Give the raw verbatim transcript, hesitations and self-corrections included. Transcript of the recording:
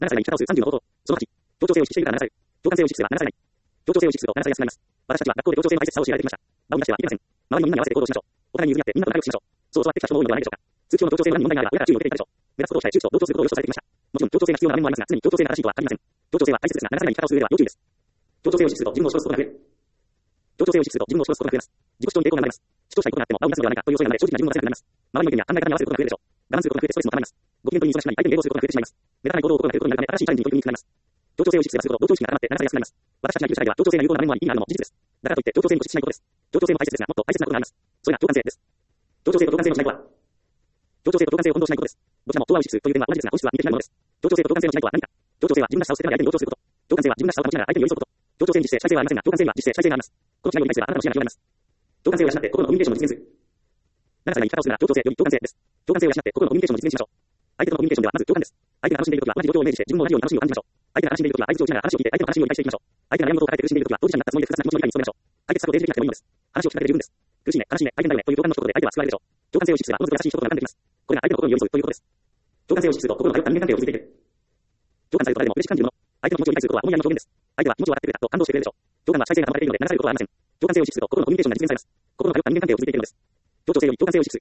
ななさいが生き方をするさんじゅうの方法。そのはち、協調性を意識しているからななされる。共感性を意識するはななされない。協調性を意識するとななさいやすくなります。私たちは学校で協調性の大切さを教えられてきました。場を乱してはいけません。周りのみんなに合わせて行動しましょう。お互いに譲り合ってみんなと仲良くしましょう。そう教わってきた人も多いのではないでしょうか。通知表の協調性の欄に問題があれば親から注意を受けていたでしょう。目立つことを控え中と同調することを良しとされてきました。もちろん協調性が必要な場面もありますが、常に協調性が正しいとは限りません。協調性は大切ですが、ななさいが生き方をする上では要注意です。協調性を意識すると自分を押し殺すことが増える。協調性を意識すると自分を押し殺すことが増えます。自己主張に抵抗が生まれます。主張したいことがあっても場を乱すのではないかという恐れが生まれ、正直な自分を出せなくなります。周りの意見や考え方に合わせることが増えるでしょう。我慢することが増えてストレスも溜まります。ご機嫌という忙しさに相手に迎合することが増えてしまいます。目立たない行動を心がけることになるため、新しいチャレンジに取り組みにくくなります。協調性を意識すればするほど同調意識が高まってななさいやすくなります。私たちが生きる社会では協調性が有効な場面もあり意味があるのも事実です。だからといって協調性に固執しないことです。協調性も大切ですが、もっと大切なことがあります。それが共感性です。協調性と共感性をしないとは、協調性と共感性を混同しないことです。どちらも人はを意識するという点は同じですが、本質は似て非なるものです。協調性と共感性をしないとは何か。協調性は自分らしさを捨てないで相手に同調すること。共感性は自分らしさを保ちながら相手に寄り添うこと。協調性に実際主体性はありませんが、共感性には実際主体性があります。この違いを理解すればあなたの視野が広がります。共感性を養って心のコミュニケーションを実現する。ななさいが生き方をするなら協調性より共感性です。共感性を養って心のコミュニケーションを実現しましょう。相手とのコミュニケーションではまず共感です。相手が楽しんでいるときは同じ状況をイメージして自分も同じように楽しみを感じましょう。相手が楽しんでいるときは相槌を打ちながら話を聞いて相手の話を理解していきましょう。相手が悩むことを抱えて苦しんでいるときは当事者になったつもりで複雑な気持ちの理解に努めましょう。解決策を提示できなくてもいいのです。話を聞くだけで十分です。苦しいね、悲しいね、大変だよねという共感の一言で相手は救われるでしょう。共感性を意識すればおのずと優しい人となってきます。これが相手の心に寄り添うということです。共感性を意識すると心の通った人間関係を築いていく。共感されると誰でも嬉しく感じるもの。相手の気持ちを理解することは思いやりの表現です。相手は気持ちを分かってくれたと感動してくれるでしょう。共感は主体性が保たれているので流されることはありません。共感性を意識すると心のコミュニケーションが実現されます。心の通った人間関係を築いていくのです。協調性より共感性を意識する。